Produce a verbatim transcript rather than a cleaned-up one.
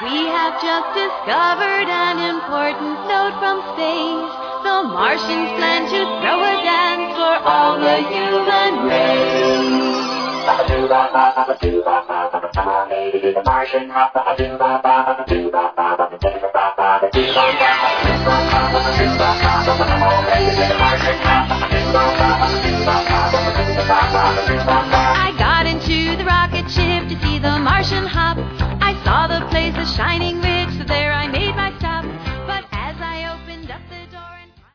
We have just discovered an important note from space. The Martians plan to throw a dance for all the human race. The Martian,